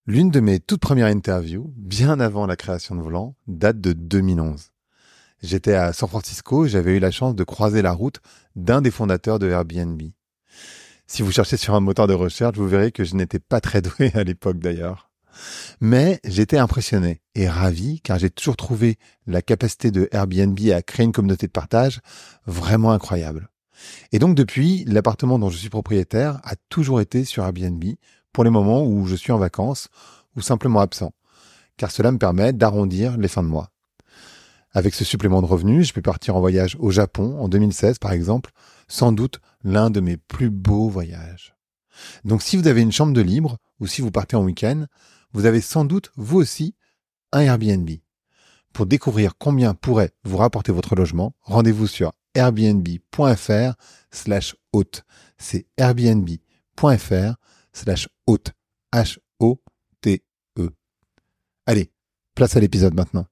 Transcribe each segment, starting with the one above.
L'une de mes toutes premières interviews, bien avant la création de Volant, date de 2011. J'étais à San Francisco et j'avais eu la chance de croiser la route d'un des fondateurs de Airbnb. Si vous cherchez sur un moteur de recherche, vous verrez que je n'étais pas très doué à l'époque d'ailleurs. Mais j'étais impressionné et ravi car j'ai toujours trouvé la capacité de Airbnb à créer une communauté de partage vraiment incroyable. Et donc depuis, l'appartement dont je suis propriétaire a toujours été sur Airbnb pour les moments où je suis en vacances ou simplement absent, car cela me permet d'arrondir les fins de mois. Avec ce supplément de revenus, je peux partir en voyage au Japon en 2016 par exemple, sans doute l'un de mes plus beaux voyages. Donc si vous avez une chambre de libre ou si vous partez en week-end, vous avez sans doute vous aussi un Airbnb. Pour découvrir combien pourrait vous rapporter votre logement, rendez-vous sur airbnb.fr/hôte. C'est airbnb.fr/hôte. H-O-T-E. Allez, place à l'épisode maintenant.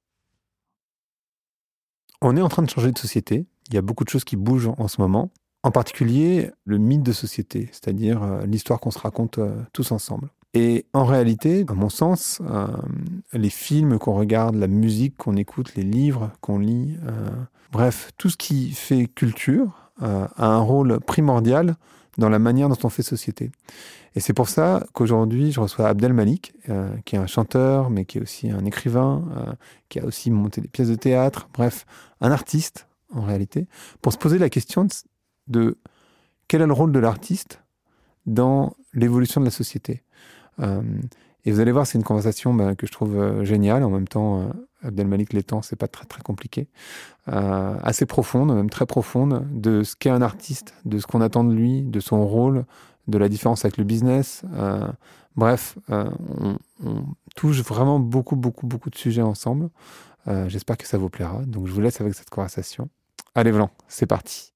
On est en train de changer de société. Il y a beaucoup de choses qui bougent en ce moment. En particulier, le mythe de société, c'est-à-dire l'histoire qu'on se raconte tous ensemble. Et en réalité, à mon sens, les films qu'on regarde, la musique qu'on écoute, les livres qu'on lit, bref, tout ce qui fait culture a un rôle primordial dans la manière dont on fait société. Et c'est pour ça qu'aujourd'hui, je reçois Abdel Malik, qui est un chanteur, mais qui est aussi un écrivain, qui a aussi monté des pièces de théâtre, bref, un artiste, en réalité, pour se poser la question de quel est le rôle de l'artiste dans l'évolution de la société. Et vous allez voir, c'est une conversation que je trouve géniale. En même temps, Abdel Malik l'étant, c'est pas très très compliqué. Assez profonde, même très profonde, de ce qu'est un artiste, de ce qu'on attend de lui, de son rôle, de la différence avec le business. Bref, on touche vraiment beaucoup de sujets ensemble. J'espère que ça vous plaira. Donc je vous laisse avec cette conversation. Allez, Volant, c'est parti.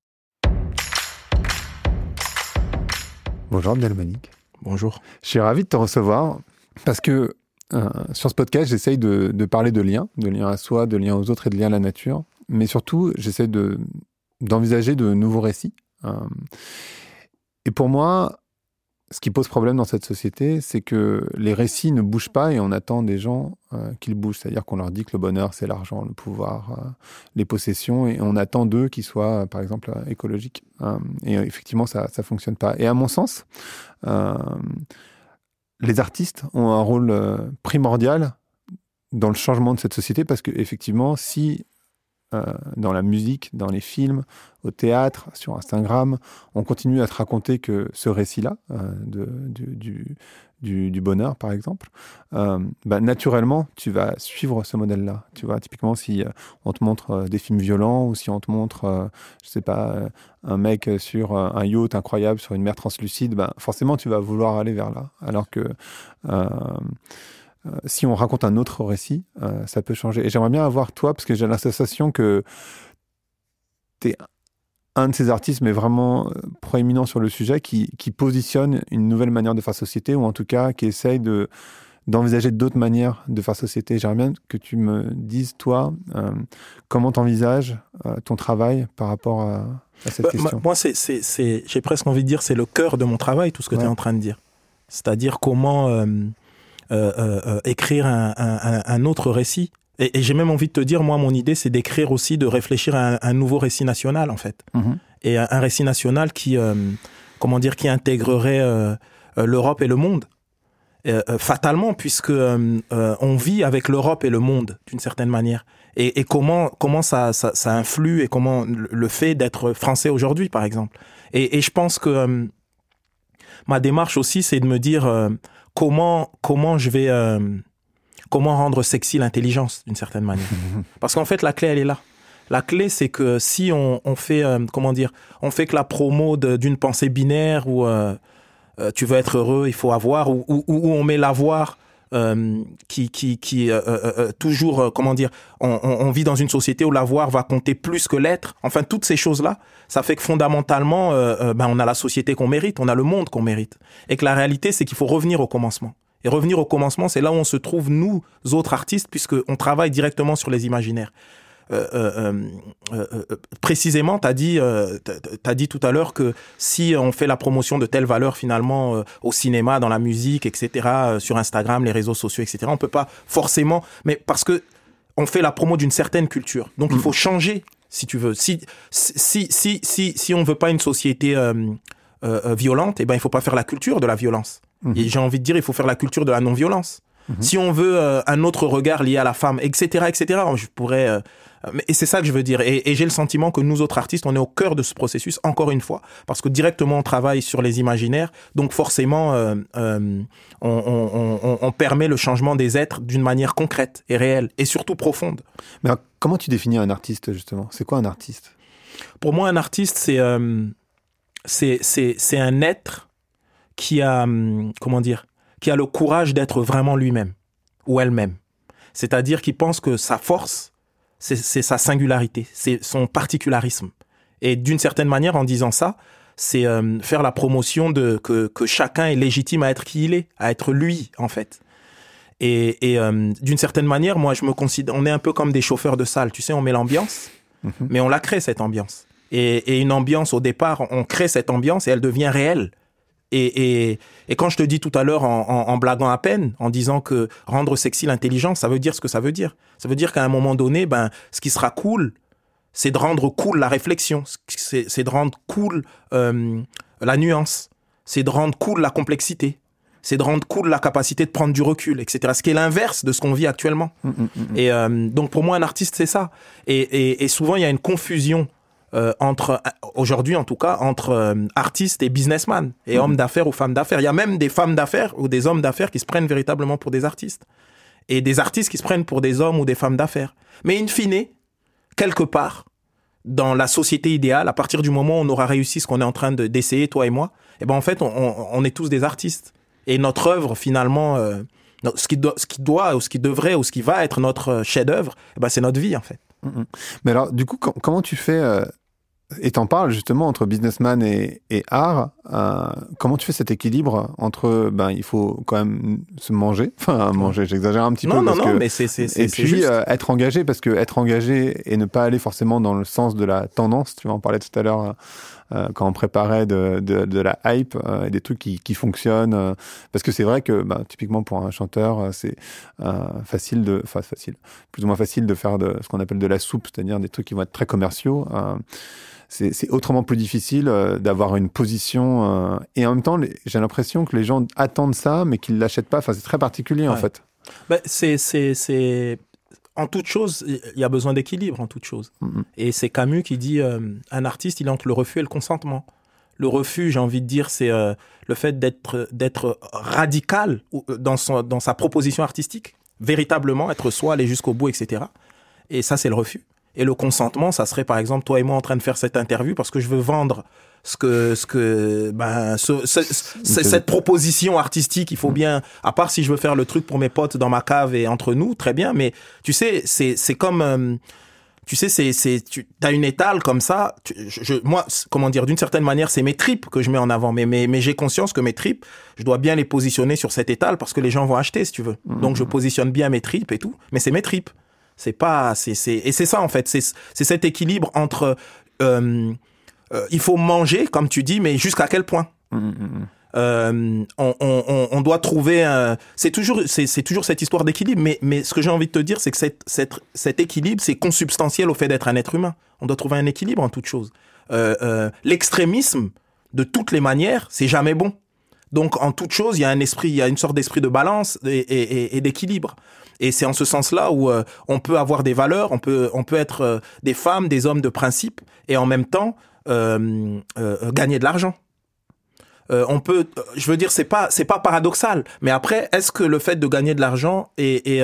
Bonjour Abdel Malik. Bonjour. Je suis ravi de te recevoir parce que sur ce podcast, j'essaye de parler de liens à soi, de liens aux autres et de liens à la nature. Mais surtout, j'essaie d'envisager de nouveaux récits. Et pour moi, ce qui pose problème dans cette société, c'est que les récits ne bougent pas et on attend des gens qu'ils bougent. C'est-à-dire qu'on leur dit que le bonheur, c'est l'argent, le pouvoir, les possessions, et on attend d'eux qu'ils soient, par exemple, écologiques. Et effectivement, ça fonctionne pas. Et à mon sens, les artistes ont un rôle primordial dans le changement de cette société parce que effectivement, si dans la musique, dans les films, au théâtre, sur Instagram, on continue à te raconter que ce récit-là, du bonheur, par exemple, naturellement, tu vas suivre ce modèle-là. Tu vois, typiquement, si on te montre des films violents ou si on te montre, je sais pas, un mec sur un yacht incroyable sur une mer translucide, forcément, tu vas vouloir aller vers là. Alors que si on raconte un autre récit, ça peut changer. Et j'aimerais bien avoir toi, parce que j'ai la sensation que tu es un de ces artistes, mais vraiment proéminent sur le sujet, qui positionne une nouvelle manière de faire société, ou en tout cas qui essaye d'envisager d'autres manières de faire société. J'aimerais bien que tu me dises, toi, comment tu envisages ton travail par rapport à cette question. Moi, j'ai presque envie de dire, c'est le cœur de mon travail, tout ce que tu es en train de dire. C'est-à-dire comment écrire un autre récit. Et j'ai même envie de te dire, moi, mon idée, c'est d'écrire aussi, de réfléchir à un nouveau récit national, en fait. Mm-hmm. Et un récit national qui intégrerait l'Europe et le monde. Fatalement, puisque on vit avec l'Europe et le monde, d'une certaine manière. Et comment ça influe, et comment le fait d'être français aujourd'hui, par exemple. Et je pense que ma démarche aussi, c'est de me dire comment rendre sexy l'intelligence, d'une certaine manière. Parce qu'en fait, la clé, elle est là. La clé, c'est que si on fait, on fait que la promo d'une pensée binaire où tu veux être heureux, il faut avoir, ou on met l'avoir toujours, on vit dans une société où l'avoir va compter plus que l'être. Enfin, toutes ces choses-là, ça fait que fondamentalement, on a la société qu'on mérite, on a le monde qu'on mérite. Et que la réalité, c'est qu'il faut revenir au commencement. Et revenir au commencement, c'est là où on se trouve, nous, autres artistes, puisqu'on travaille directement sur les imaginaires. précisément, t'as dit tout à l'heure que si on fait la promotion de telles valeurs finalement au cinéma, dans la musique, etc., sur Instagram, les réseaux sociaux, etc., on peut pas forcément, mais parce que on fait la promo d'une certaine culture. Donc il faut changer, si tu veux. Si on veut pas une société violente, eh ben il faut pas faire la culture de la violence. Et j'ai envie de dire, il faut faire la culture de la non-violence. Si on veut un autre regard lié à la femme, etc., je pourrais. Et c'est ça que je veux dire. Et j'ai le sentiment que nous autres artistes, on est au cœur de ce processus, encore une fois, parce que directement on travaille sur les imaginaires, donc forcément on permet le changement des êtres d'une manière concrète et réelle, et surtout profonde. Mais alors, comment tu définis un artiste, justement ? C'est quoi un artiste ? Pour moi, un artiste, c'est un être qui a, qui a le courage d'être vraiment lui-même ou elle-même. C'est-à-dire qui pense que sa force, c'est sa singularité, c'est son particularisme. Et d'une certaine manière, en disant ça, c'est faire la promotion que chacun est légitime à être qui il est, à être lui, en fait. Et d'une certaine manière, moi, je me considère, on est un peu comme des chauffeurs de salle. Tu sais, on met l'ambiance, mais on la crée, cette ambiance. Et une ambiance, au départ, on crée cette ambiance et elle devient réelle. Et quand je te dis tout à l'heure, en blaguant à peine, en disant que rendre sexy l'intelligence, ça veut dire ce que ça veut dire. Ça veut dire qu'à un moment donné, ce qui sera cool, c'est de rendre cool la réflexion, c'est de rendre cool la nuance, c'est de rendre cool la complexité, c'est de rendre cool la capacité de prendre du recul, etc. Ce qui est l'inverse de ce qu'on vit actuellement. Et donc pour moi, un artiste, c'est ça. Et souvent, il y a une confusion aujourd'hui en tout cas, entre artistes et businessman, et hommes d'affaires ou femmes d'affaires. Il y a même des femmes d'affaires ou des hommes d'affaires qui se prennent véritablement pour des artistes. Et des artistes qui se prennent pour des hommes ou des femmes d'affaires. Mais in fine, quelque part, dans la société idéale, à partir du moment où on aura réussi ce qu'on est en train d'essayer, toi et moi, eh ben en fait, on est tous des artistes. Et notre œuvre, finalement, ce qui doit, ou ce qui devrait, ou ce qui va être notre chef-d'œuvre, eh ben c'est notre vie, en fait. Mais alors, du coup, comment tu fais... Et t'en parles justement entre businessman et art. Comment tu fais cet équilibre entre, il faut quand même se manger, manger, j'exagère un petit peu. Non, mais c'est et puis juste. Être engagé, parce que être engagé et ne pas aller forcément dans le sens de la tendance, tu en parlais tout à l'heure quand on préparait de la hype et des trucs qui fonctionnent. Parce que c'est vrai que typiquement pour un chanteur, c'est plus ou moins facile de faire ce qu'on appelle de la soupe, c'est-à-dire des trucs qui vont être très commerciaux. C'est autrement plus difficile d'avoir une position et en même temps j'ai l'impression que les gens attendent ça mais qu'ils l'achètent pas. C'est très particulier en fait. C'est en toute chose, il y a besoin d'équilibre en toute chose. Et c'est Camus qui dit un artiste, il est entre le refus et le consentement. Le refus, j'ai envie de dire, c'est le fait d'être radical dans sa proposition artistique, véritablement être soi, aller jusqu'au bout, etc. Et ça, c'est le refus. Et le consentement, ça serait par exemple toi et moi en train de faire cette interview parce que je veux vendre cette proposition artistique. Il faut bien, à part si je veux faire le truc pour mes potes dans ma cave et entre nous, très bien. Mais tu sais, c'est comme, tu as une étale comme ça. Moi, comment dire, d'une certaine manière, c'est mes tripes que je mets en avant. Mais j'ai conscience que mes tripes, je dois bien les positionner sur cette étale parce que les gens vont acheter, si tu veux. Donc je positionne bien mes tripes et tout. Mais c'est mes tripes. Et c'est ça en fait, c'est cet équilibre entre il faut manger comme tu dis, mais jusqu'à quel point on doit trouver c'est toujours cette histoire d'équilibre, mais ce que j'ai envie de te dire, c'est que cet équilibre, c'est consubstantiel au fait d'être un être humain. On doit trouver un équilibre en toute chose. L'extrémisme de toutes les manières, c'est jamais bon. Donc en toute chose, il y a une sorte d'esprit de balance et d'équilibre. Et c'est en ce sens-là où on peut avoir des valeurs, on peut être des femmes, des hommes de principe, et en même temps gagner de l'argent. On peut, je veux dire, c'est pas paradoxal. Mais après, est-ce que le fait de gagner de l'argent est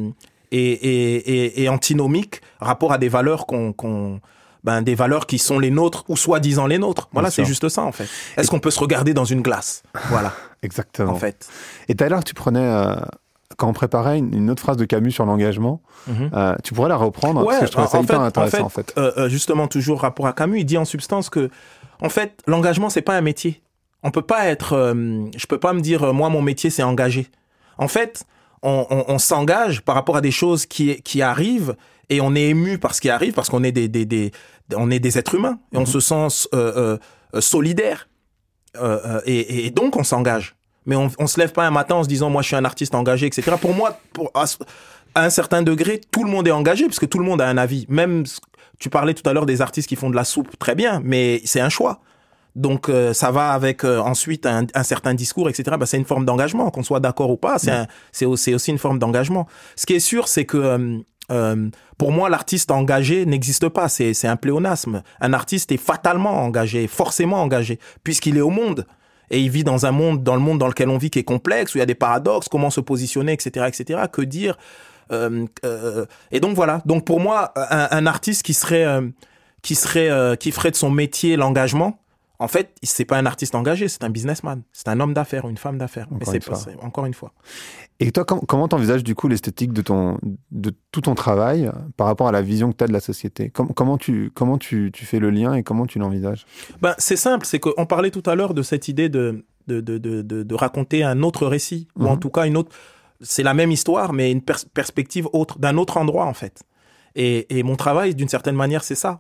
antinomique rapport à des valeurs des valeurs qui sont les nôtres ou soi-disant les nôtres. Voilà, c'est juste ça en fait. Est-ce qu'on peut se regarder dans une glace ? Voilà. Exactement. En fait. Et tout à l'heure, tu prenais, quand on préparait une autre phrase de Camus sur l'engagement, tu pourrais la reprendre parce que je trouvais ça hyper intéressant en fait. Justement, toujours rapport à Camus, il dit en substance que, en fait, l'engagement c'est pas un métier. On peut pas être, je peux pas me dire moi mon métier c'est engager. En fait, on s'engage par rapport à des choses qui arrivent et on est ému par ce qui arrive parce qu'on est on est des êtres humains et on se sent solidaire et donc on s'engage. Mais on se lève pas un matin en se disant moi je suis un artiste engagé, etc. Pour moi, à un certain degré, tout le monde est engagé parce que tout le monde a un avis. Même tu parlais tout à l'heure des artistes qui font de la soupe, très bien, mais c'est un choix. Donc ça va avec ensuite un certain discours, etc. C'est une forme d'engagement, qu'on soit d'accord ou pas. C'est aussi une forme d'engagement. Ce qui est sûr, c'est que pour moi, l'artiste engagé n'existe pas. C'est un pléonasme. Un artiste est fatalement engagé, forcément engagé, puisqu'il est au monde. Et il vit dans le monde dans lequel on vit qui est complexe, où il y a des paradoxes, comment se positionner, etc., etc. Que dire et donc voilà. Donc pour moi, un artiste qui ferait de son métier l'engagement, en fait, c'est pas un artiste engagé, c'est un businessman, c'est un homme d'affaires ou une femme d'affaires. Mais c'est encore une fois. Et toi, comment t'envisages du coup l'esthétique de tout ton travail par rapport à la vision que tu as de la société? Comment tu fais le lien et comment tu l'envisages? C'est simple, c'est qu'on parlait tout à l'heure de cette idée de raconter un autre récit, ou en tout cas une autre. C'est la même histoire, mais une perspective autre, d'un autre endroit en fait. Et mon travail, d'une certaine manière, c'est ça.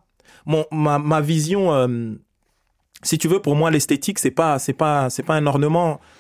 Ma vision, si tu veux, pour moi, l'esthétique, c'est pas un ornement.